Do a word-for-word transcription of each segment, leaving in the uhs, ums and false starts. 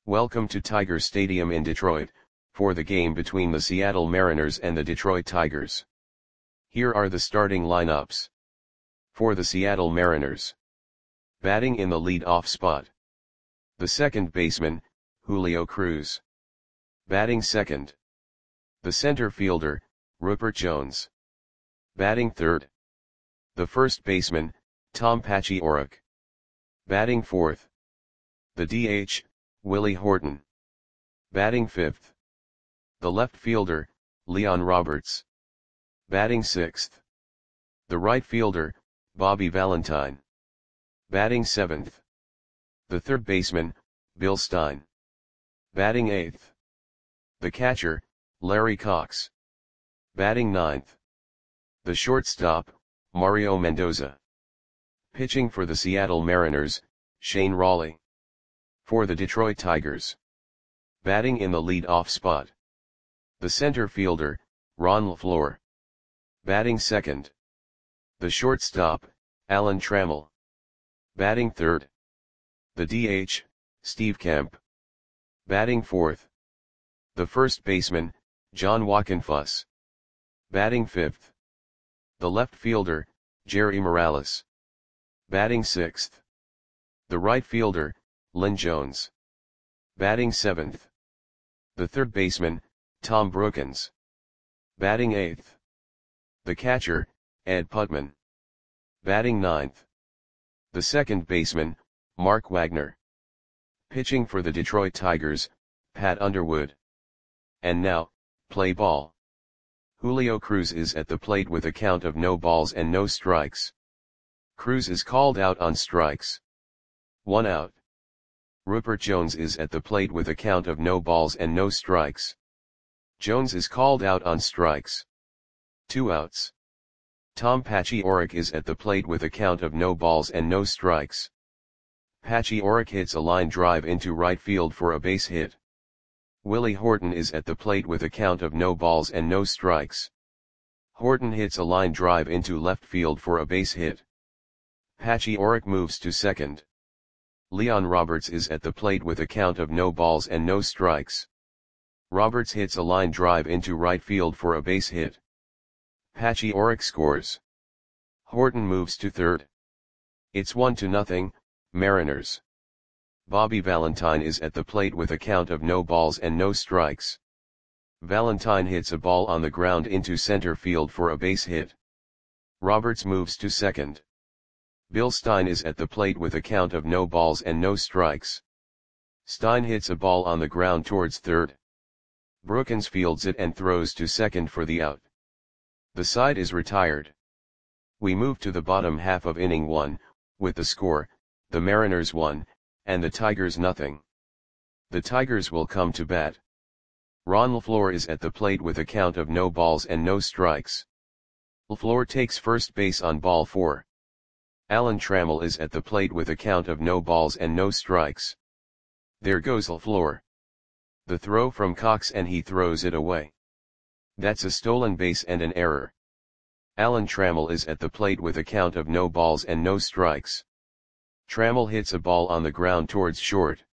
Welcome to Tiger Stadium in Detroit, for the game between the Seattle Mariners and the Detroit Tigers. Here are the starting lineups. For the Seattle Mariners. Batting in the lead-off spot. The second baseman, Julio Cruz. Batting second. The center fielder, Rupert Jones. Batting third. The first baseman, Tom Paciorek. Batting fourth. The D H, Willie Horton. Batting fifth. The left fielder, Leon Roberts. Batting sixth. The right fielder, Bobby Valentine. Batting seventh. The third baseman, Bill Stein. Batting eighth. The catcher, Larry Cox. Batting ninth. The shortstop, Mario Mendoza. Pitching for the Seattle Mariners, Shane Rawley. For the Detroit Tigers. Batting in the lead-off spot. The center fielder, Ron LeFlore. Batting second. The shortstop, Alan Trammell. Batting third. The D H, Steve Kemp. Batting fourth. The first baseman, John Wockenfuss. Batting fifth. The left fielder, Jerry Morales. Batting sixth. The right fielder, Lynn Jones. Batting seventh. The third baseman, Tom Brookens. Batting eighth. The catcher, Ed Putman. Batting ninth. The second baseman, Mark Wagner. Pitching for the Detroit Tigers, Pat Underwood. And now, play ball. Julio Cruz is at the plate with a count of no balls and no strikes. Cruz is called out on strikes. One out. Rupert Jones is at the plate with a count of no balls and no strikes. Jones is called out on strikes. Two outs. Tom Paciorek is at the plate with a count of no balls and no strikes. Paciorek hits a line drive into right field for a base hit. Willie Horton is at the plate with a count of no balls and no strikes. Horton hits a line drive into left field for a base hit. Paciorek moves to second. Leon Roberts is at the plate with a count of no balls and no strikes. Roberts hits a line drive into right field for a base hit. Paciorek scores. Horton moves to third. It's one to nothing, Mariners. Bobby Valentine is at the plate with a count of no balls and no strikes. Valentine hits a ball on the ground into center field for a base hit. Roberts moves to second. Bill Stein is at the plate with a count of no balls and no strikes. Stein hits a ball on the ground towards third. Brookens fields it and throws to second for the out. The side is retired. We move to the bottom half of inning one, with the score, the Mariners one, and the Tigers nothing. The Tigers will come to bat. Ron LeFlore is at the plate with a count of no balls and no strikes. LeFlore takes first base on ball four. Alan Trammell is at the plate with a count of no balls and no strikes. There goes LeFlore. The throw from Cox and he throws it away. That's a stolen base and an error. Alan Trammell is at the plate with a count of no balls and no strikes. Trammell hits a ball on the ground towards short.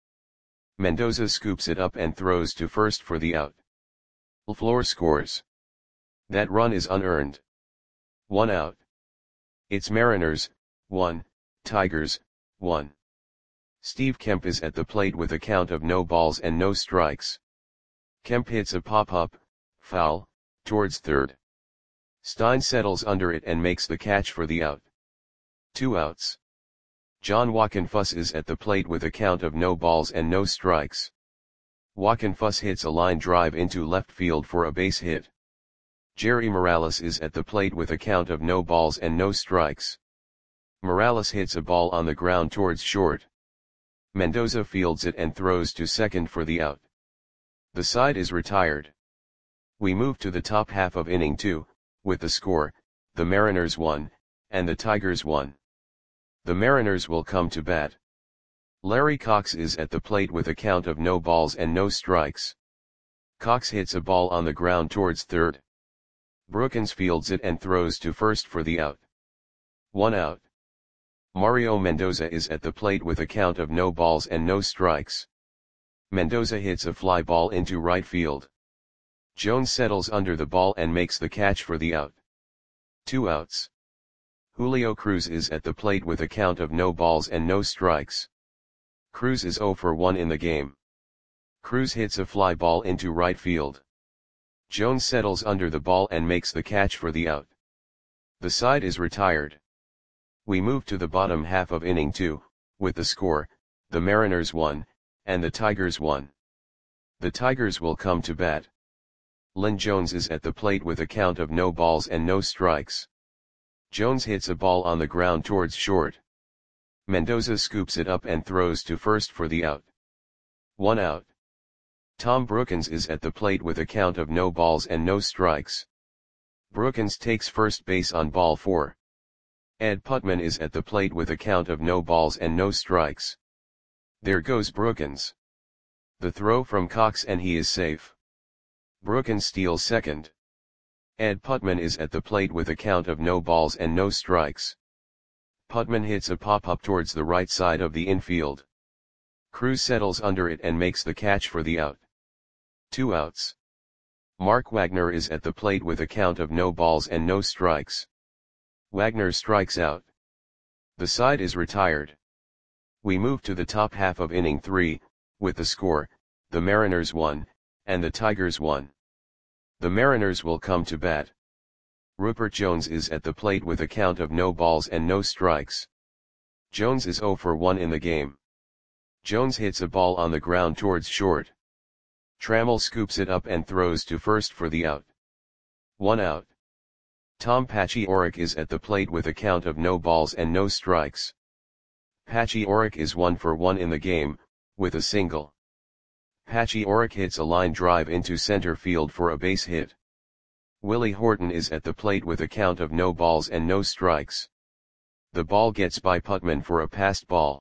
Mendoza scoops it up and throws to first for the out. LeFlore scores. That run is unearned. One out. It's Mariners, one, Tigers, one. Steve Kemp is at the plate with a count of no balls and no strikes. Kemp hits a pop-up, foul, towards third. Stein settles under it and makes the catch for the out. Two outs. John Wockenfuss is at the plate with a count of no balls and no strikes. Wockenfuss hits a line drive into left field for a base hit. Jerry Morales is at the plate with a count of no balls and no strikes. Morales hits a ball on the ground towards short. Mendoza fields it and throws to second for the out. The side is retired. We move to the top half of inning two, with the score, the Mariners one, and the Tigers one. The Mariners will come to bat. Larry Cox is at the plate with a count of no balls and no strikes. Cox hits a ball on the ground towards third. Brookens fields it and throws to first for the out. One out. Mario Mendoza is at the plate with a count of no balls and no strikes. Mendoza hits a fly ball into right field. Jones settles under the ball and makes the catch for the out. Two outs. Julio Cruz is at the plate with a count of no balls and no strikes. Cruz is oh for one in the game. Cruz hits a fly ball into right field. Jones settles under the ball and makes the catch for the out. The side is retired. We move to the bottom half of inning two, with the score, the Mariners won, and the Tigers won. The Tigers will come to bat. Lynn Jones is at the plate with a count of no balls and no strikes. Jones hits a ball on the ground towards short. Mendoza scoops it up and throws to first for the out. One out. Tom Brookens is at the plate with a count of no balls and no strikes. Brookens takes first base on ball four. Ed Putman is at the plate with a count of no balls and no strikes. There goes Brookens. The throw from Cox and he is safe. Brookens steals second. Ed Putman is at the plate with a count of no balls and no strikes. Putman hits a pop-up towards the right side of the infield. Cruz settles under it and makes the catch for the out. Two outs. Mark Wagner is at the plate with a count of no balls and no strikes. Wagner strikes out. The side is retired. We move to the top half of inning three, with the score, the Mariners won, and the Tigers won. The Mariners will come to bat. Rupert Jones is at the plate with a count of no balls and no strikes. Jones is oh for one in the game. Jones hits a ball on the ground towards short. Trammell scoops it up and throws to first for the out. One out. Tom Paciorek is at the plate with a count of no balls and no strikes. Paciorek is one for one in the game, with a single. Paciorek hits a line drive into center field for a base hit. Willie Horton is at the plate with a count of no balls and no strikes. The ball gets by Putman for a passed ball.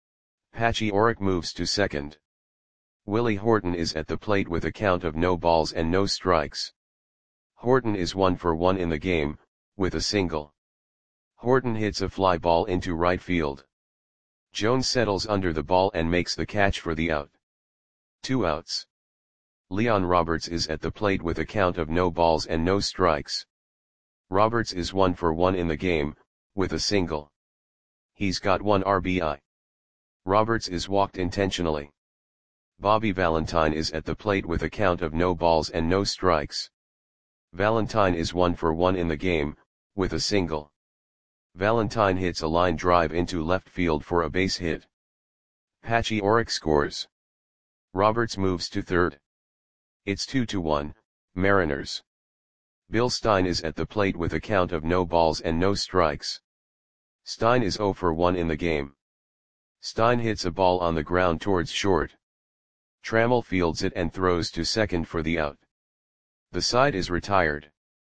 Paciorek moves to second. Willie Horton is at the plate with a count of no balls and no strikes. Horton is one for one in the game, with a single. Horton hits a fly ball into right field. Jones settles under the ball and makes the catch for the out. Two outs. Leon Roberts is at the plate with a count of no balls and no strikes. Roberts is one for one in the game, with a single. He's got one R B I. Roberts is walked intentionally. Bobby Valentine is at the plate with a count of no balls and no strikes. Valentine is one for one in the game, with a single. Valentine hits a line drive into left field for a base hit. Paciorek scores. Roberts moves to third. It's two to one, Mariners. Bill Stein is at the plate with a count of no balls and no strikes. Stein is oh for one in the game. Stein hits a ball on the ground towards short. Trammell fields it and throws to second for the out. The side is retired.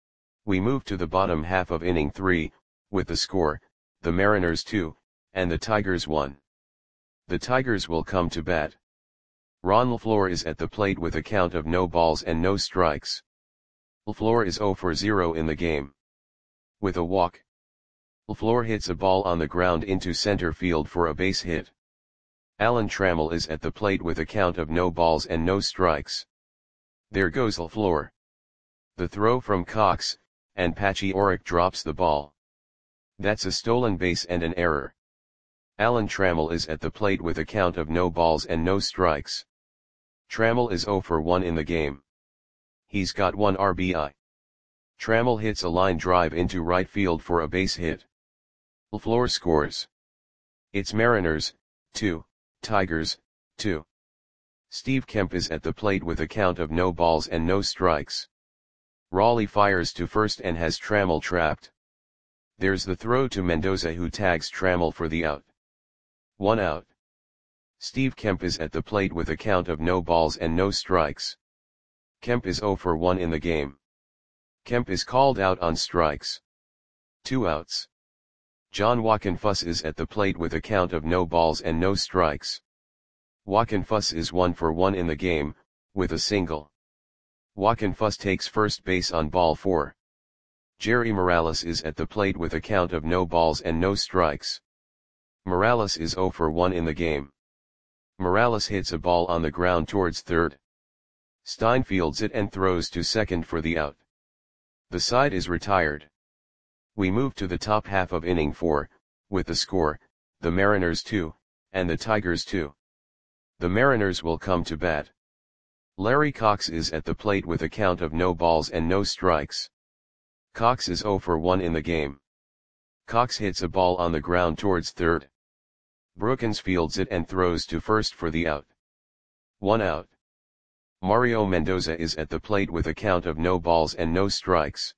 We move to the bottom half of inning three, with the score, the Mariners two, and the Tigers one. The Tigers will come to bat. Ron LeFleur is at the plate with a count of no balls and no strikes. LeFleur is oh for zero in the game. With a walk. LeFleur hits a ball on the ground into center field for a base hit. Alan Trammell is at the plate with a count of no balls and no strikes. There goes LeFleur. The throw from Cox, and Paciorek drops the ball. That's a stolen base and an error. Alan Trammell is at the plate with a count of no balls and no strikes. Trammell is oh for one in the game. He's got one R B I. Trammell hits a line drive into right field for a base hit. LeFleur scores. It's Mariners, two, Tigers, two. Steve Kemp is at the plate with a count of no balls and no strikes. Raleigh fires to first and has Trammell trapped. There's the throw to Mendoza, who tags Trammell for the out. One out. Steve Kemp is at the plate with a count of no balls and no strikes. Kemp is oh for one in the game. Kemp is called out on strikes. Two outs. John Wockenfuss is at the plate with a count of no balls and no strikes. Wockenfuss is one for one in the game, with a single. Wockenfuss takes first base on ball four. Jerry Morales is at the plate with a count of no balls and no strikes. Morales is oh for one in the game. Morales hits a ball on the ground towards third. Stein fields it and throws to second for the out. The side is retired. We move to the top half of inning four, with the score, the Mariners two, and the Tigers two. The Mariners will come to bat. Larry Cox is at the plate with a count of no balls and no strikes. Cox is zero for one in the game. Cox hits a ball on the ground towards third. Brookins fields it and throws to first for the out. One out. Mario Mendoza is at the plate with a count of no balls and no strikes.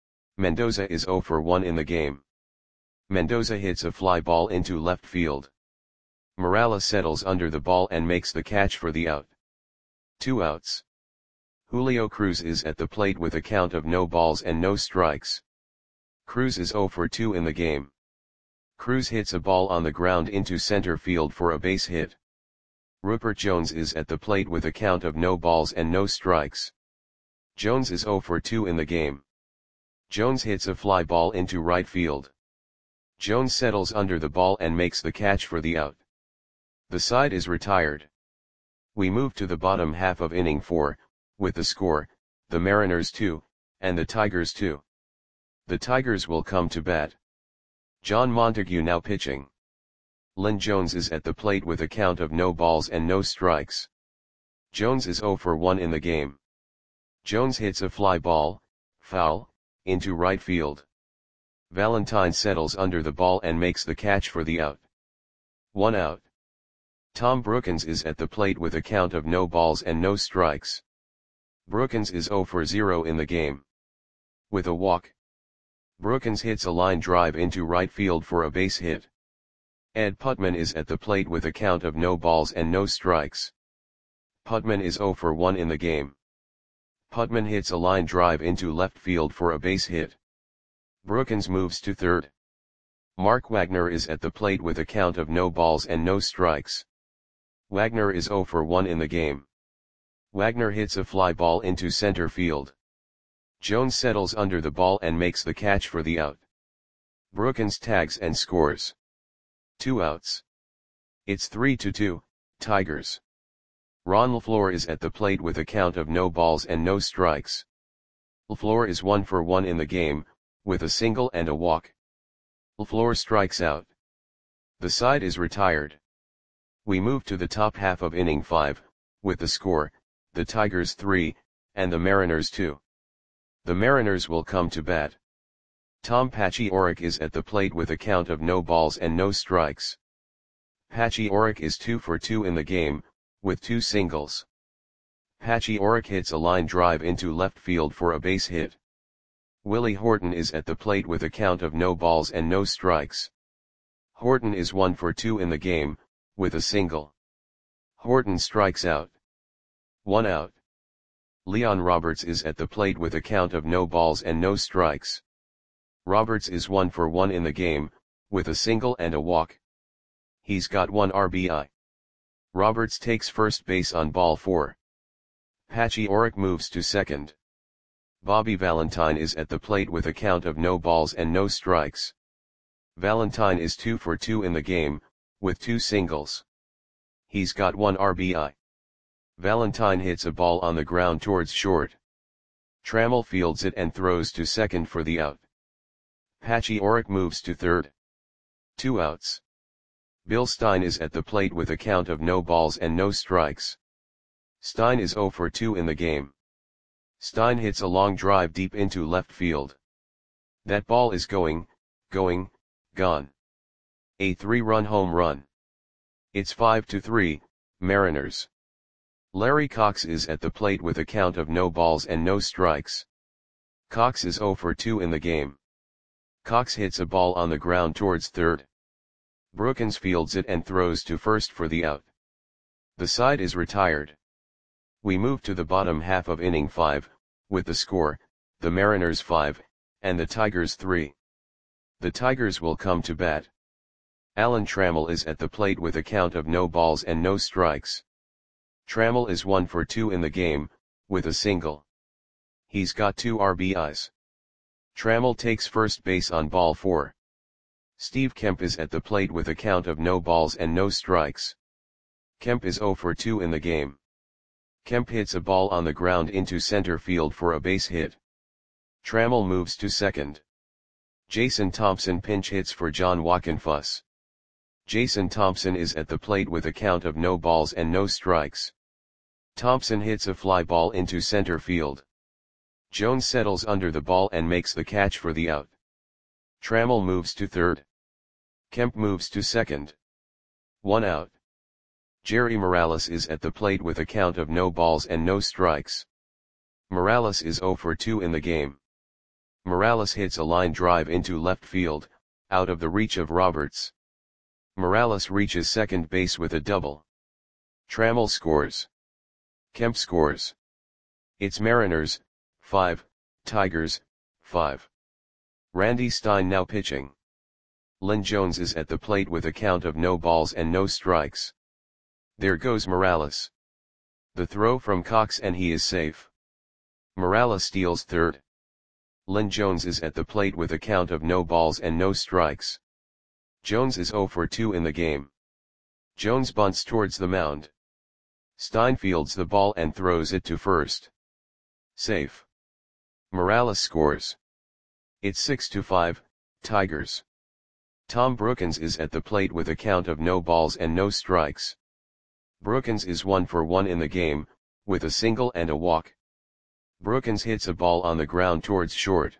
Mendoza is zero for one in the game. Mendoza hits a fly ball into left field. Morales settles under the ball and makes the catch for the out. Two outs. Julio Cruz is at the plate with a count of no balls and no strikes. Cruz is zero for two in the game. Cruz hits a ball on the ground into center field for a base hit. Rupert Jones is at the plate with a count of no balls and no strikes. Jones is zero for two in the game. Jones hits a fly ball into right field. Jones settles under the ball and makes the catch for the out. The side is retired. We move to the bottom half of inning four, with the score, the Mariners two, and the Tigers two. The Tigers will come to bat. John Montague now pitching. Lynn Jones is at the plate with a count of no balls and no strikes. Jones is zero for one in the game. Jones hits a fly ball, foul, into right field. Valentine settles under the ball and makes the catch for the out. One out. Tom Brookins is at the plate with a count of no balls and no strikes. Brookins is zero for zero in the game. With a walk. Brookins hits a line drive into right field for a base hit. Ed Putman is at the plate with a count of no balls and no strikes. Putman is zero for one in the game. Putman hits a line drive into left field for a base hit. Brookins moves to third. Mark Wagner is at the plate with a count of no balls and no strikes. Wagner is zero for one in the game. Wagner hits a fly ball into center field. Jones settles under the ball and makes the catch for the out. Brookins tags and scores. Two outs. It's three to two, Tigers. Ron LaFleur is at the plate with a count of no balls and no strikes. LaFleur is one for one in the game, with a single and a walk. LaFleur strikes out. The side is retired. We move to the top half of inning five, with the score, the Tigers three, and the Mariners two. The Mariners will come to bat. Tom Paciorek is at the plate with a count of no balls and no strikes. Paciorek is two for two in the game, with two singles. Paciorek hits a line drive into left field for a base hit. Willie Horton is at the plate with a count of no balls and no strikes. Horton is one for two in the game, with a single. Horton strikes out. One out. Leon Roberts is at the plate with a count of no balls and no strikes. Roberts is one for one in the game, with a single and a walk. He's got one R B I. Roberts takes first base on ball four. Paciorek moves to second. Bobby Valentine is at the plate with a count of no balls and no strikes. Valentine is two for two in the game, with two singles. He's got one R B I. Valentine hits a ball on the ground towards short. Trammell fields it and throws to second for the out. Paciorek moves to third. Two outs. Bill Stein is at the plate with a count of no balls and no strikes. Stein is zero for two in the game. Stein hits a long drive deep into left field. That ball is going, going, gone. A three-run home run. It's five to three, Mariners. Larry Cox is at the plate with a count of no balls and no strikes. Cox is zero for two in the game. Cox hits a ball on the ground towards third. Brookins fields it and throws to first for the out. The side is retired. We move to the bottom half of inning five, with the score, the Mariners five, and the Tigers three. The Tigers will come to bat. Alan Trammell is at the plate with a count of no balls and no strikes. Trammell is one for two in the game, with a single. He's got two R B Is. Trammell takes first base on ball four. Steve Kemp is at the plate with a count of no balls and no strikes. Kemp is zero for two in the game. Kemp hits a ball on the ground into center field for a base hit. Trammell moves to second. Jason Thompson pinch hits for John Wockenfuss. Jason Thompson is at the plate with a count of no balls and no strikes. Thompson hits a fly ball into center field. Jones settles under the ball and makes the catch for the out. Trammell moves to third. Kemp moves to second. One out. Jerry Morales is at the plate with a count of no balls and no strikes. Morales is zero for two in the game. Morales hits a line drive into left field, out of the reach of Roberts. Morales reaches second base with a double. Trammell scores. Kemp scores. It's Mariners, five, Tigers, five. Randy Stein now pitching. Lynn Jones is at the plate with a count of no balls and no strikes. There goes Morales. The throw from Cox and he is safe. Morales steals third. Lynn Jones is at the plate with a count of no balls and no strikes. Jones is zero for two in the game. Jones bunts towards the mound. Stein fields the ball and throws it to first. Safe. Morales scores. It's six to five, Tigers. Tom Brookens is at the plate with a count of no balls and no strikes. Brookens is one for one in the game, with a single and a walk. Brookens hits a ball on the ground towards short.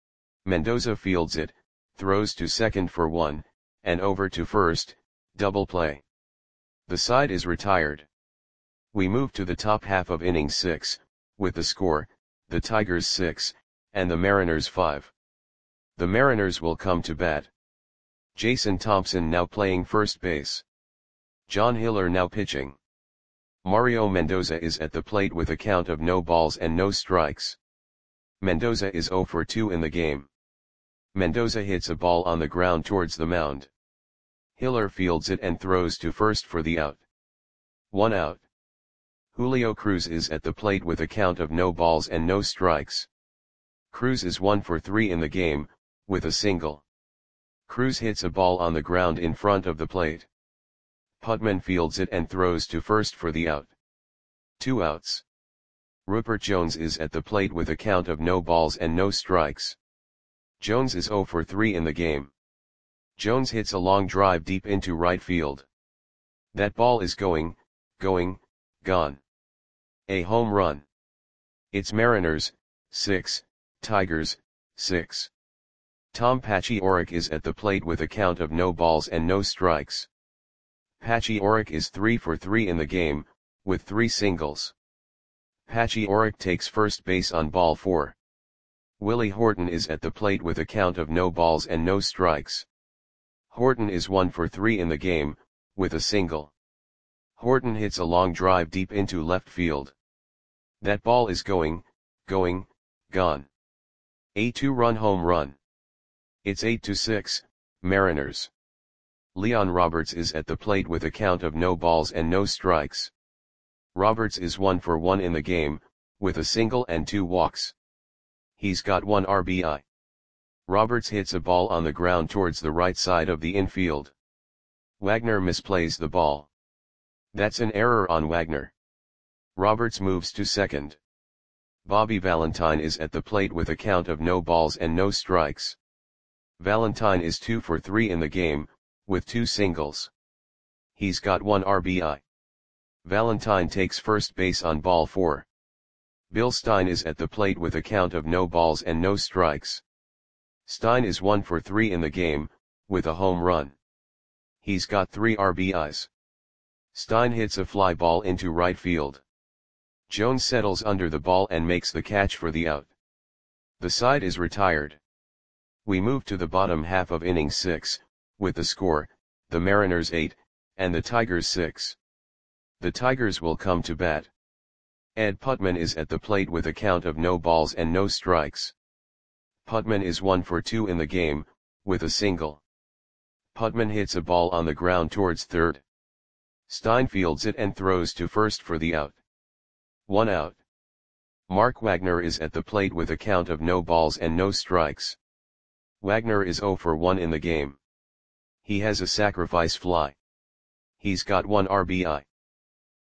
Mendoza fields it, throws to second for one, and over to first, double play. The side is retired. We move to the top half of inning six, with the score, the Tigers six, and the Mariners five. The Mariners will come to bat. Jason Thompson now playing first base. John Hiller now pitching. Mario Mendoza is at the plate with a count of no balls and no strikes. Mendoza is zero for two in the game. Mendoza hits a ball on the ground towards the mound. Hiller fields it and throws to first for the out. One out. Julio Cruz is at the plate with a count of no balls and no strikes. Cruz is one for three in the game, with a single. Cruz hits a ball on the ground in front of the plate. Putman fields it and throws to first for the out. Two outs. Rupert Jones is at the plate with a count of no balls and no strikes. Jones is zero for three in the game. Jones hits a long drive deep into right field. That ball is going, going, gone. A home run. It's Mariners, six, Tigers, six. Tom Paciorek is at the plate with a count of no balls and no strikes. Paciorek is three for three in the game, with three singles. Paciorek takes first base on ball four. Willie Horton is at the plate with a count of no balls and no strikes. Horton is one for three in the game, with a single. Horton hits a long drive deep into left field. That ball is going, going, gone. A two-run home run. It's eight to six, Mariners. Leon Roberts is at the plate with a count of no balls and no strikes. Roberts is one for one in the game, with a single and two walks. He's got one R B I. Roberts hits a ball on the ground towards the right side of the infield. Wagner misplays the ball. That's an error on Wagner. Roberts moves to second. Bobby Valentine is at the plate with a count of no balls and no strikes. Valentine is two for three in the game, with two singles. He's got one R B I. Valentine takes first base on ball four. Bill Stein is at the plate with a count of no balls and no strikes. Stein is one for three in the game, with a home run. He's got three R B Is. Stein hits a fly ball into right field. Jones settles under the ball and makes the catch for the out. The side is retired. We move to the bottom half of inning six, with the score, the Mariners eight, and the Tigers six. The Tigers will come to bat. Ed Putman is at the plate with a count of no balls and no strikes. Putman is one for two in the game, with a single. Putman hits a ball on the ground towards third. Stein fields it and throws to first for the out. One out. Mark Wagner is at the plate with a count of no balls and no strikes. Wagner is zero for one in the game. He has a sacrifice fly. He's got one R B I.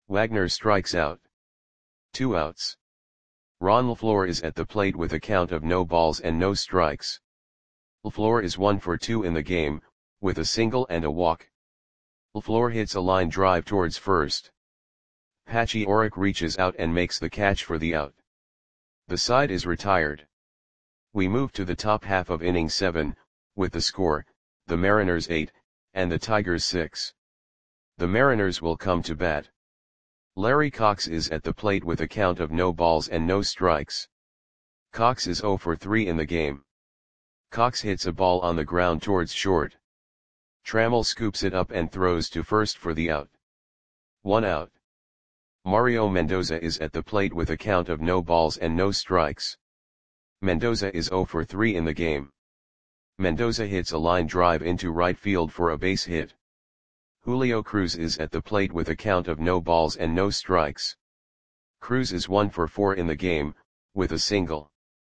Wagner strikes out. Two outs. Ron LaFleur is at the plate with a count of no balls and no strikes. LaFleur is one for two in the game, with a single and a walk. LaFleur hits a line drive towards first. Patchy Orrick reaches out and makes the catch for the out. The side is retired. We move to the top half of inning seven, with the score, the Mariners eight, and the Tigers six. The Mariners will come to bat. Larry Cox is at the plate with a count of no balls and no strikes. Cox is oh for three in the game. Cox hits a ball on the ground towards short. Trammell scoops it up and throws to first for the out. One out. Mario Mendoza is at the plate with a count of no balls and no strikes. Mendoza is oh for three in the game. Mendoza hits a line drive into right field for a base hit. Julio Cruz is at the plate with a count of no balls and no strikes. Cruz is one for four in the game, with a single.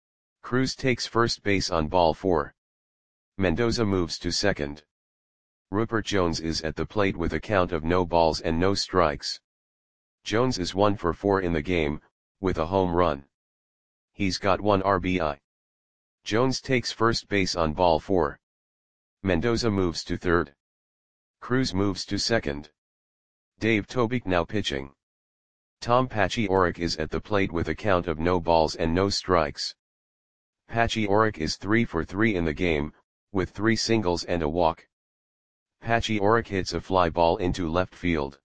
Cruz takes first base on ball four. Mendoza moves to second. Rupert Jones is at the plate with a count of no balls and no strikes. Jones is one for four in the game, with a home run. He's got one R B I. Jones takes first base on ball four. Mendoza moves to third. Cruz moves to second. Dave Tobique now pitching. Tom Patchy Orrick is at the plate with a count of no balls and no strikes. Patchy Orrick is three for three in the game, with three singles and a walk. Patchy Orrick hits a fly ball into left field.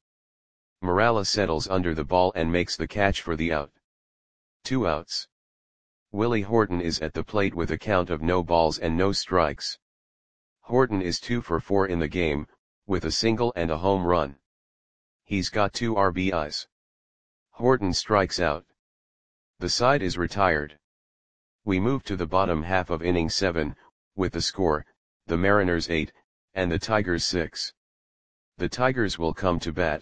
Morales settles under the ball and makes the catch for the out. Two outs. Willie Horton is at the plate with a count of no balls and no strikes. Horton is two for four in the game, with a single and a home run. He's got two R B Is. Horton strikes out. The side is retired. We move to the bottom half of inning seven, with the score, the Mariners eight, and the Tigers six. The Tigers will come to bat.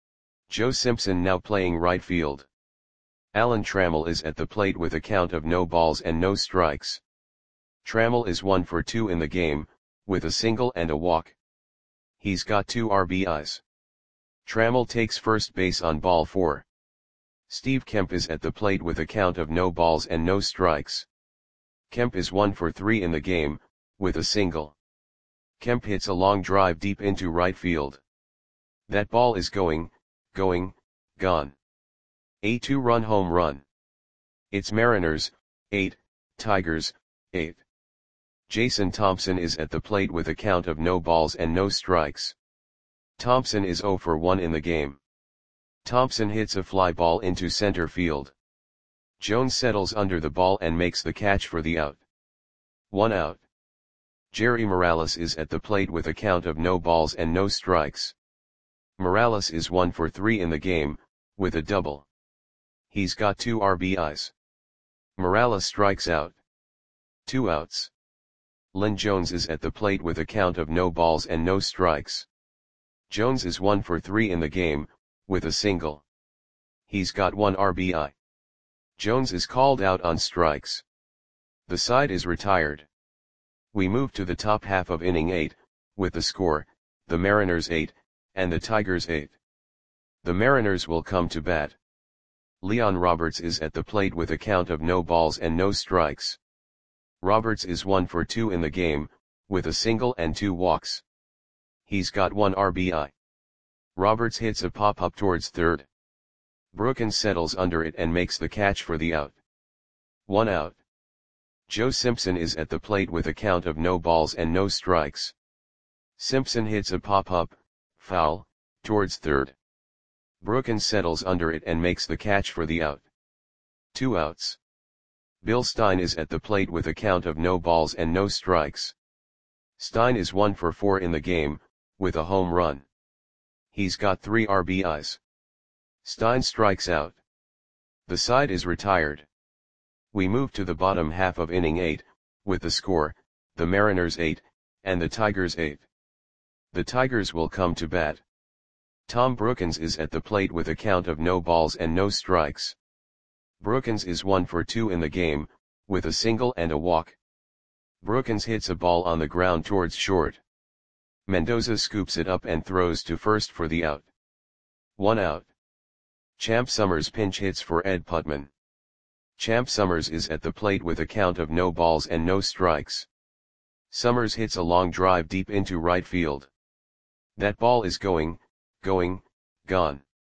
Joe Simpson now playing right field. Alan Trammell is at the plate with a count of no balls and no strikes. Trammell is one for two in the game, with a single and a walk. He's got two R B Is. Trammell takes first base on ball four. Steve Kemp is at the plate with a count of no balls and no strikes. Kemp is one for three in the game, with a single. Kemp hits a long drive deep into right field. That ball is going, going, gone. A two-run home run. It's Mariners, eight, Tigers, eight. Jason Thompson is at the plate with a count of no balls and no strikes. Thompson is oh for one in the game. Thompson hits a fly ball into center field. Jones settles under the ball and makes the catch for the out. One out. Jerry Morales is at the plate with a count of no balls and no strikes. Morales is one for three in the game, with a double. He's got two R B Is. Morales strikes out. Two outs. Lynn Jones is at the plate with a count of no balls and no strikes. Jones is one for three in the game, with a single. He's got one R B I. Jones is called out on strikes. The side is retired. We move to the top half of inning eight, with the score, the Mariners eight, and the Tigers eight. The Mariners will come to bat. Leon Roberts is at the plate with a count of no balls and no strikes. Roberts is one for two in the game, with a single and two walks. He's got one R B I. Roberts hits a pop-up towards third. Brookins settles under it and makes the catch for the out. One out. Joe Simpson is at the plate with a count of no balls and no strikes. Simpson hits a pop-up, foul, towards third. Brookins settles under it and makes the catch for the out. Two outs. Bill Stein is at the plate with a count of no balls and no strikes. Stein is one for four in the game, with a home run. He's got three R B Is. Stein strikes out. The side is retired. We move to the bottom half of inning eight, with the score, the Mariners eight, and the Tigers eight. The Tigers will come to bat. Tom Brookins is at the plate with a count of no balls and no strikes. Brookins is one for two in the game, with a single and a walk. Brookins hits a ball on the ground towards short. Mendoza scoops it up and throws to first for the out. One out. Champ Summers pinch hits for Ed Putman. Champ Summers is at the plate with a count of no balls and no strikes. Summers hits a long drive deep into right field. That ball is going, going, gone.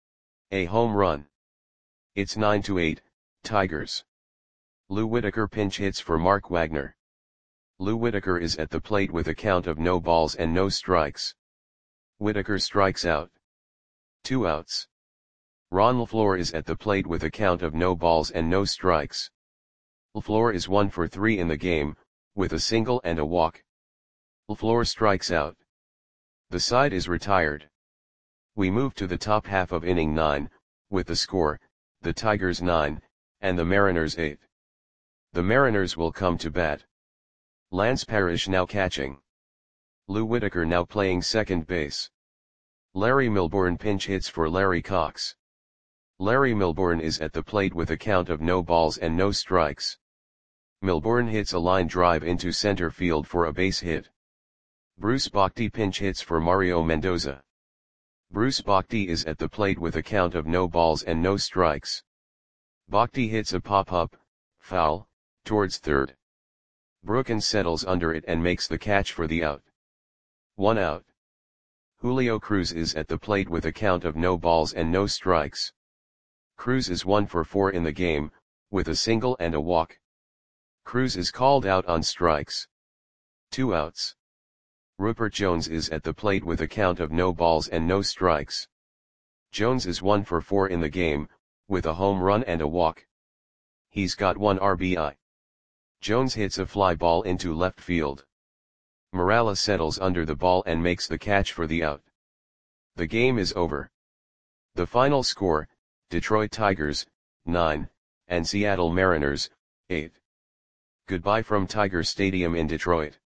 A home run. It's nine to eight, Tigers. Lou Whitaker pinch hits for Mark Wagner. Lou Whitaker is at the plate with a count of no balls and no strikes. Whitaker strikes out. Two outs. Ron LaFleur is at the plate with a count of no balls and no strikes. LaFleur is one for three in the game, with a single and a walk. LaFleur strikes out. The side is retired. We move to the top half of inning nine, with the score, the Tigers nine, and the Mariners eight. The Mariners will come to bat. Lance Parrish now catching. Lou Whitaker now playing second base. Larry Milbourne pinch hits for Larry Cox. Larry Milbourne is at the plate with a count of no balls and no strikes. Milbourne hits a line drive into center field for a base hit. Bruce Bochy pinch hits for Mario Mendoza. Bruce Bochy is at the plate with a count of no balls and no strikes. Bochy hits a pop-up, foul, towards third. Brookins settles under it and makes the catch for the out. One out. Julio Cruz is at the plate with a count of no balls and no strikes. Cruz is one for four in the game, with a single and a walk. Cruz is called out on strikes. Two outs. Rupert Jones is at the plate with a count of no balls and no strikes. Jones is one for four in the game, with a home run and a walk. He's got one R B I. Jones hits a fly ball into left field. Morales settles under the ball and makes the catch for the out. The game is over. The final score, Detroit Tigers, nine, and Seattle Mariners, eight. Goodbye from Tiger Stadium in Detroit.